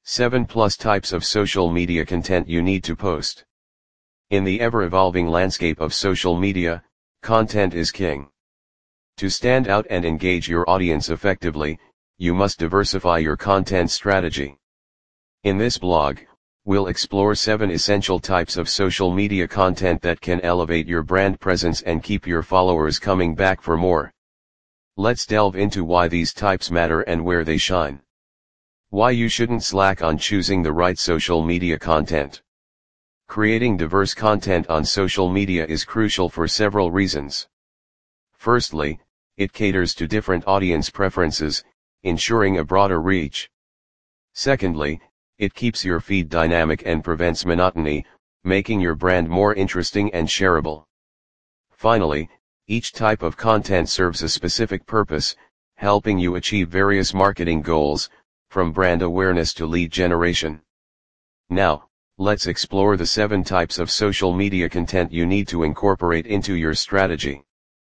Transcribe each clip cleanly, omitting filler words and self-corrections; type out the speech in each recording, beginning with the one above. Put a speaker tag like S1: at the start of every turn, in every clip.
S1: 7 plus types of social media content you need to post. In the ever-evolving landscape of social media, content is king. To stand out and engage your audience effectively, you must diversify your content strategy. In this blog, we'll explore 7 essential types of social media content that can elevate your brand presence and keep your followers coming back for more. Let's delve into why these types matter and where they shine. Why you shouldn't slack on choosing the right social media content. Creating diverse content on social media is crucial for several reasons. Firstly, it caters to different audience preferences, ensuring a broader reach. Secondly, it keeps your feed dynamic and prevents monotony, making your brand more interesting and shareable. Finally, each type of content serves a specific purpose, helping you achieve various marketing goals, from brand awareness to lead generation. Now, let's explore the 7 types of social media content you need to incorporate into your strategy.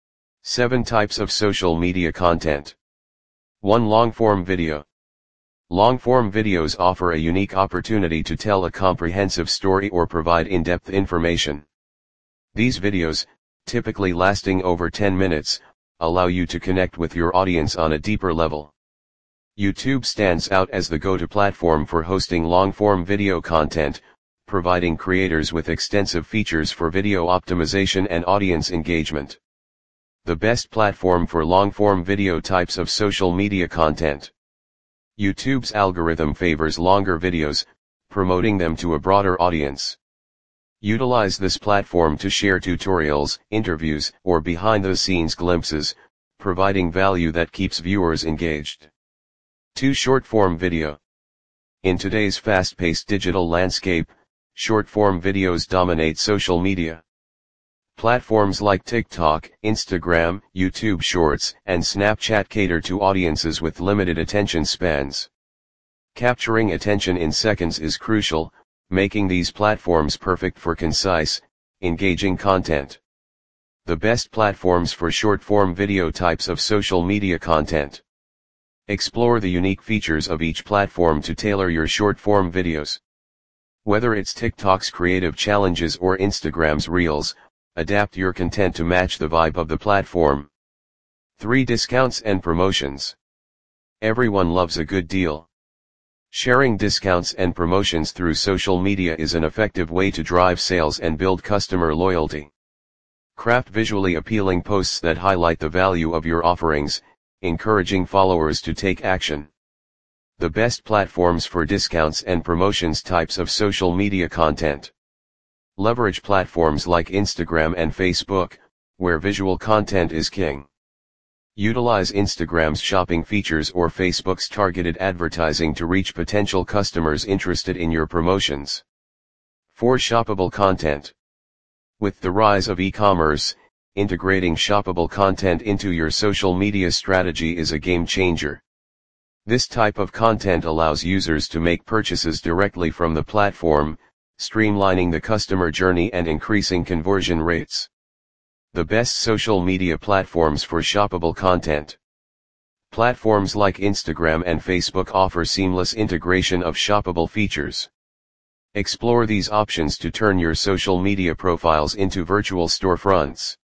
S1: 7 types of social media content. 1. Long-form video. Long-form videos offer a unique opportunity to tell a comprehensive story or provide in-depth information. These videos, typically lasting over 10 minutes, allow you to connect with your audience on a deeper level. YouTube stands out as the go-to platform for hosting long-form video content, providing creators with extensive features for video optimization and audience engagement. The best platform for long-form video types of social media content. YouTube's algorithm favors longer videos, promoting them to a broader audience. Utilize this platform to share tutorials, interviews, or behind-the-scenes glimpses, providing value that keeps viewers engaged. 2. Short-form video. In today's fast-paced digital landscape, short-form videos dominate social media. Platforms like TikTok, Instagram, YouTube Shorts, and Snapchat cater to audiences with limited attention spans. Capturing attention in seconds is crucial, making these platforms perfect for concise, engaging content. The best platforms for short-form video types of social media content. Explore the unique features of each platform to tailor your short-form videos. Whether it's TikTok's creative challenges or Instagram's Reels, adapt your content to match the vibe of the platform. 3. Discounts and promotions. Everyone loves a good deal. Sharing discounts and promotions through social media is an effective way to drive sales and build customer loyalty. Craft visually appealing posts that highlight the value of your offerings, encouraging followers to take action. The best platforms for discounts and promotions types of social media content. Leverage platforms like Instagram and Facebook, where visual content is king. Utilize Instagram's shopping features or Facebook's targeted advertising to reach potential customers interested in your promotions. 4. Shoppable content. With the rise of e-commerce, integrating shoppable content into your social media strategy is a game changer. This type of content allows users to make purchases directly from the platform, streamlining the customer journey and increasing conversion rates. The best social media platforms for shoppable content. Platforms like Instagram and Facebook offer seamless integration of shoppable features. Explore these options to turn your social media profiles into virtual storefronts.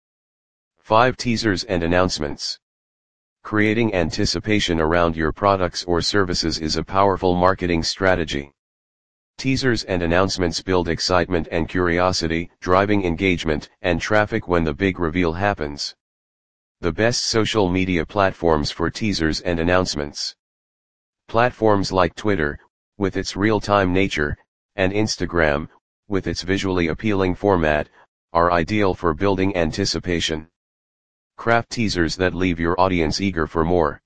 S1: 5. Teasers and announcements. Creating anticipation around your products or services is a powerful marketing strategy. Teasers and announcements build excitement and curiosity, driving engagement and traffic when the big reveal happens. The best social media platforms for teasers and announcements. Platforms like Twitter, with its real-time nature, and Instagram, with its visually appealing format, are ideal for building anticipation. Craft teasers that leave your audience eager for more.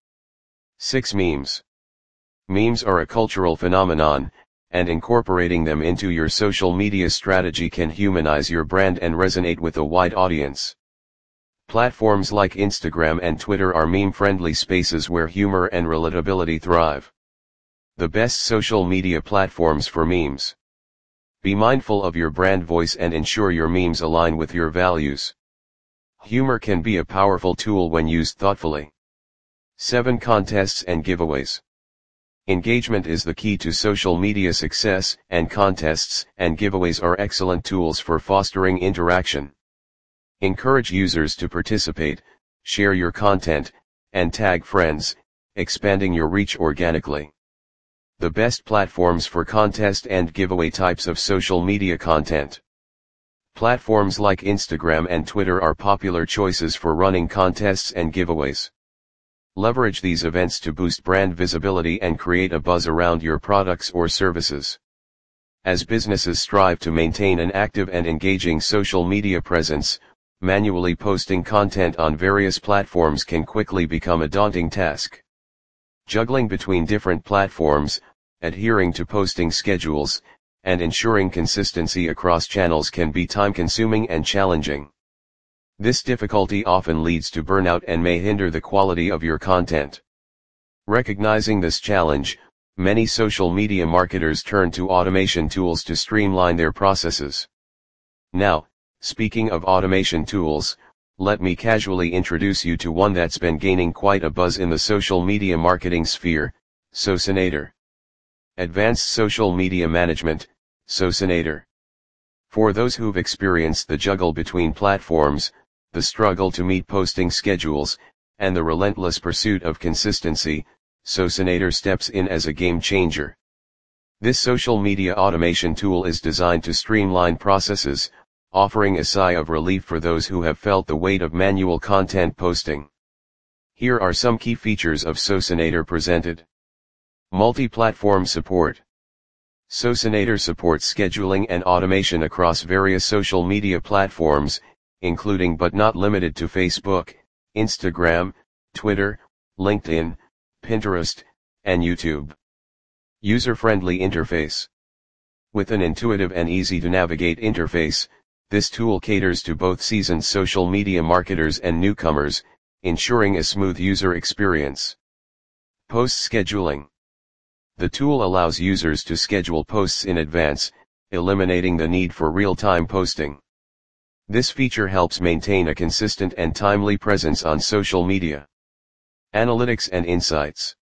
S1: 6. Memes. Memes are a cultural phenomenon, and incorporating them into your social media strategy can humanize your brand and resonate with a wide audience. Platforms like Instagram and Twitter are meme-friendly spaces where humor and relatability thrive. The best social media platforms for memes. Be mindful of your brand voice and ensure your memes align with your values. Humor can be a powerful tool when used thoughtfully. 7. Contests and giveaways. Engagement is the key to social media success, and contests and giveaways are excellent tools for fostering interaction. Encourage users to participate, share your content, and tag friends, expanding your reach organically. The best platforms for contest and giveaway types of social media content. Platforms like Instagram and Twitter are popular choices for running contests and giveaways. Leverage these events to boost brand visibility and create a buzz around your products or services. As businesses strive to maintain an active and engaging social media presence, manually posting content on various platforms can quickly become a daunting task. Juggling between different platforms, adhering to posting schedules, and ensuring consistency across channels can be time-consuming and challenging. This difficulty often leads to burnout and may hinder the quality of your content. Recognizing this challenge, many social media marketers turn to automation tools to streamline their processes. Now, speaking of automation tools, let me casually introduce you to one that's been gaining quite a buzz in the social media marketing sphere, Socinator. Advanced Social Media Management, Socinator. For those who've experienced the juggle between platforms, the struggle to meet posting schedules, and the relentless pursuit of consistency, Socinator steps in as a game changer. This social media automation tool is designed to streamline processes, offering a sigh of relief for those who have felt the weight of manual content posting. Here are some key features of Socinator presented. Multi-platform support. Socinator supports scheduling and automation across various social media platforms, including but not limited to Facebook, Instagram, Twitter, LinkedIn, Pinterest, and YouTube. User-friendly interface. With an intuitive and easy-to-navigate interface, this tool caters to both seasoned social media marketers and newcomers, ensuring a smooth user experience. Post scheduling. The tool allows users to schedule posts in advance, eliminating the need for real-time posting. This feature helps maintain a consistent and timely presence on social media. Analytics and insights.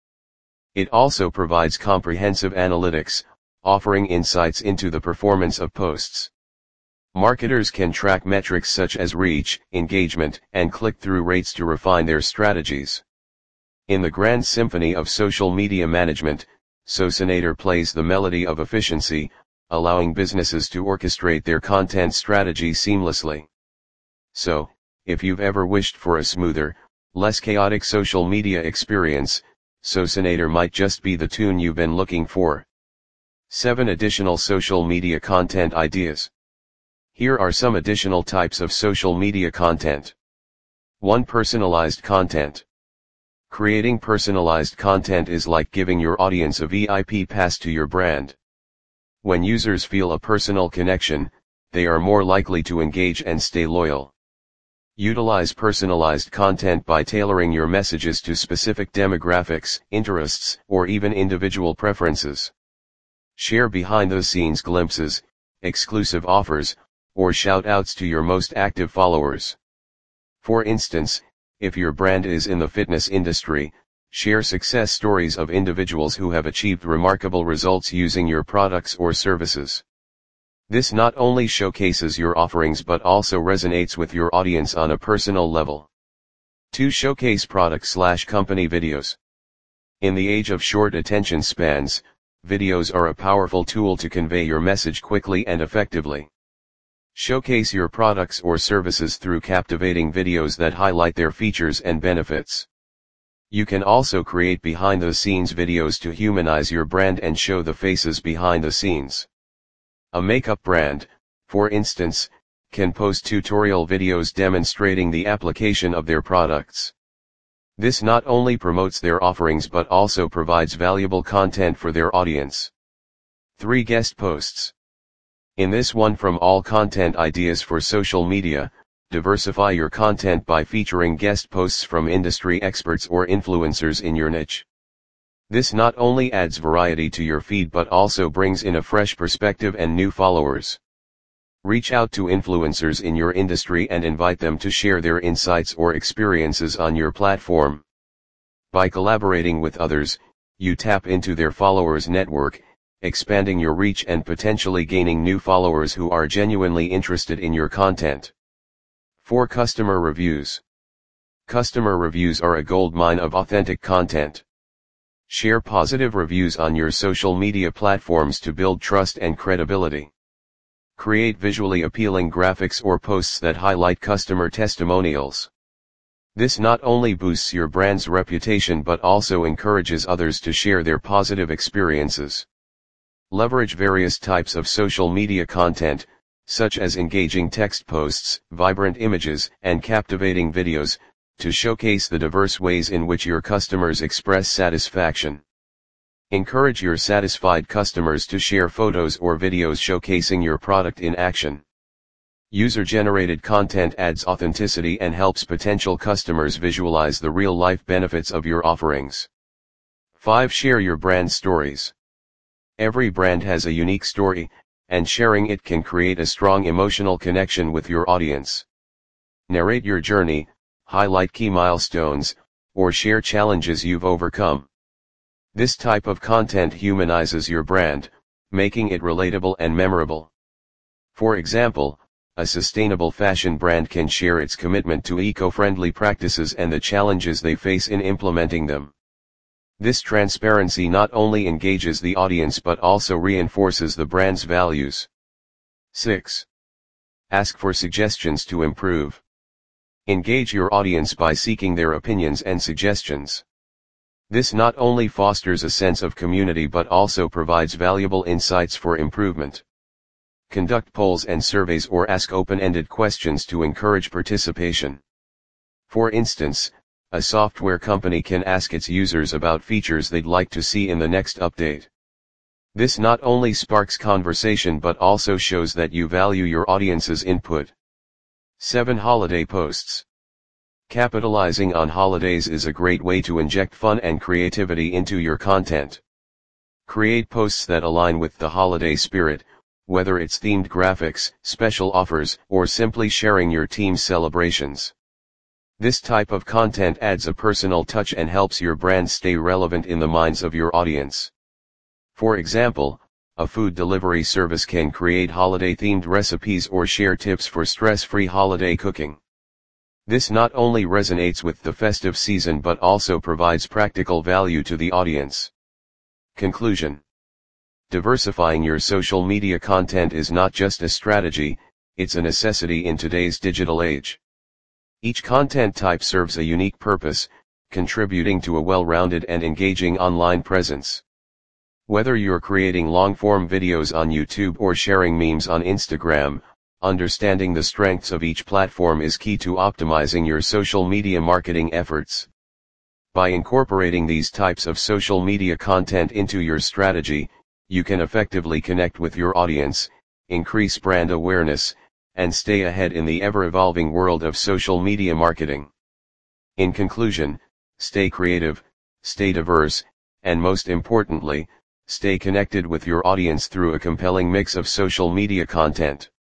S1: It also provides comprehensive analytics, offering insights into the performance of posts. Marketers can track metrics such as reach, engagement, and click-through rates to refine their strategies. In the grand symphony of social media management, Socinator plays the melody of efficiency, allowing businesses to orchestrate their content strategy seamlessly. So, if you've ever wished for a smoother, less chaotic social media experience, Socinator might just be the tune you've been looking for. 7 additional social media content ideas. Here are some additional types of social media content. 1. Personalized content. Creating personalized content is like giving your audience a VIP pass to your brand. When users feel a personal connection, they are more likely to engage and stay loyal. Utilize personalized content by tailoring your messages to specific demographics, interests, or even individual preferences. Share behind-the-scenes glimpses, exclusive offers, or shout-outs to your most active followers. For instance, if your brand is in the fitness industry, share success stories of individuals who have achieved remarkable results using your products or services. This not only showcases your offerings but also resonates with your audience on a personal level. 2. Showcase product/company videos. In the age of short attention spans, videos are a powerful tool to convey your message quickly and effectively. Showcase your products or services through captivating videos that highlight their features and benefits. You can also create behind-the-scenes videos to humanize your brand and show the faces behind the scenes. A makeup brand, for instance, can post tutorial videos demonstrating the application of their products. This not only promotes their offerings but also provides valuable content for their audience. 3. Guest posts. In this one from all content ideas for social media, diversify your content by featuring guest posts from industry experts or influencers in your niche. This not only adds variety to your feed but also brings in a fresh perspective and new followers. Reach out to influencers in your industry and invite them to share their insights or experiences on your platform. By collaborating with others, you tap into their followers' network, expanding your reach and potentially gaining new followers who are genuinely interested in your content. 4. Customer reviews. Customer reviews are a goldmine of authentic content. Share positive reviews on your social media platforms to build trust and credibility. Create visually appealing graphics or posts that highlight customer testimonials. This not only boosts your brand's reputation but also encourages others to share their positive experiences. Leverage various types of social media content, such as engaging text posts, vibrant images, and captivating videos, to showcase the diverse ways in which your customers express satisfaction. Encourage your satisfied customers to share photos or videos showcasing your product in action. User-generated content adds authenticity and helps potential customers visualize the real-life benefits of your offerings. 5. Share your brand stories. Every brand has a unique story, and sharing it can create a strong emotional connection with your audience. Narrate your journey, highlight key milestones, or share challenges you've overcome. This type of content humanizes your brand, making it relatable and memorable. For example, a sustainable fashion brand can share its commitment to eco-friendly practices and the challenges they face in implementing them. This transparency not only engages the audience but also reinforces the brand's values. 6. Ask for suggestions to improve. Engage your audience by seeking their opinions and suggestions. This not only fosters a sense of community but also provides valuable insights for improvement. Conduct polls and surveys or ask open-ended questions to encourage participation. For instance, a software company can ask its users about features they'd like to see in the next update. This not only sparks conversation but also shows that you value your audience's input. 7. Holiday posts. Capitalizing on holidays is a great way to inject fun and creativity into your content. Create posts that align with the holiday spirit, whether it's themed graphics, special offers, or simply sharing your team's celebrations. This type of content adds a personal touch and helps your brand stay relevant in the minds of your audience. For example, a food delivery service can create holiday-themed recipes or share tips for stress-free holiday cooking. This not only resonates with the festive season but also provides practical value to the audience. Conclusion. Diversifying your social media content is not just a strategy, it's a necessity in today's digital age. Each content type serves a unique purpose, contributing to a well-rounded and engaging online presence. Whether you're creating long-form videos on YouTube or sharing memes on Instagram, understanding the strengths of each platform is key to optimizing your social media marketing efforts. By incorporating these types of social media content into your strategy, you can effectively connect with your audience, increase brand awareness, and stay ahead in the ever-evolving world of social media marketing. In conclusion, stay creative, stay diverse, and most importantly, stay connected with your audience through a compelling mix of social media content.